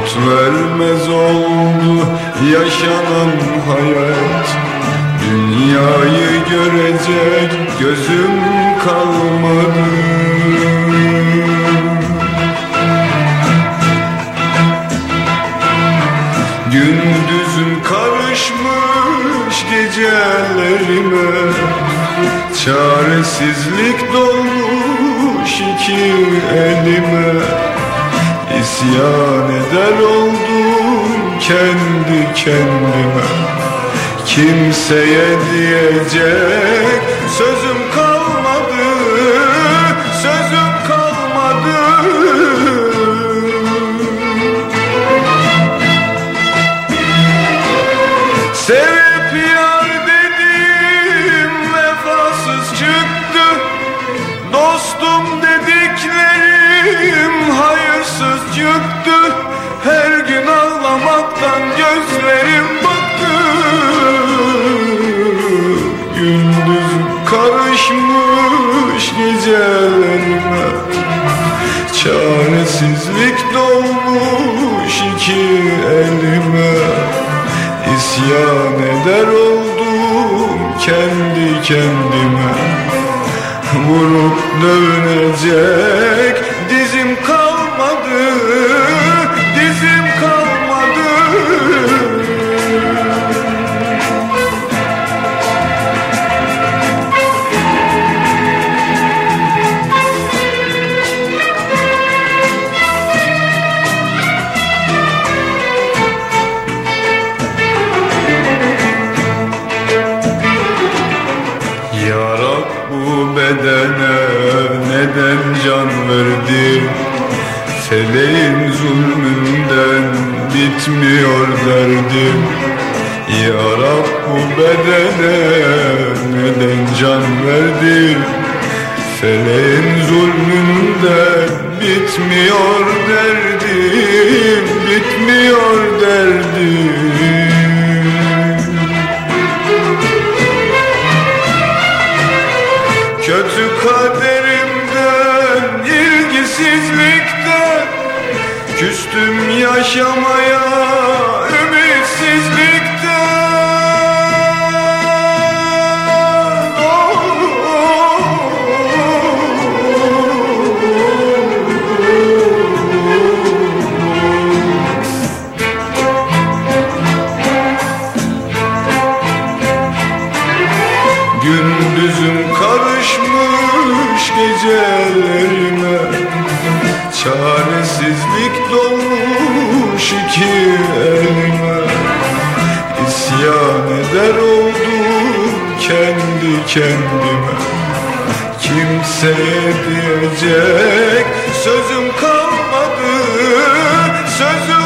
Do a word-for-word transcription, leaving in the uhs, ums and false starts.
vermez oldu yaşanan hayat. Dünyayı görecek gözüm kalmadı. Gündüzüm karışmış gecelerime, çaresizlik dolmuş iki elime. İsyan eder oldum kendi kendime. Kimseye diyecek sözüm kalmadı, sözüm kalmadı. Sevip yar dedim vefasız çıktı. Dostum dediklerim hayırsız çıktı. Her gün ağlamaktan gözlerim battı. Gündüz karışmış gecelerime, çaresizlik dolmuş iki elime. İsyan eder oldum kendi kendime. Vurup dövünecek dizim kalmadı, dizim kalmadı. Ya Rab, bu bedene neden can verdin? Feleğin zulmünden bitmiyor derdim. Ya Rab, bu bedene neden can verdin? Feleğin zulmünden bitmiyor derdim, bitmiyor derdim. Kötü kaderimden, ilgisizlikten, küstüm yaşamaya ümitsizlikten. Oh, oh, gündüzüm karışmış gecelerime, çaresizlik dolmuş iki elime. İsyan eder oldum kendi kendime. Kimseye diyecek sözüm kalmadı, sözüm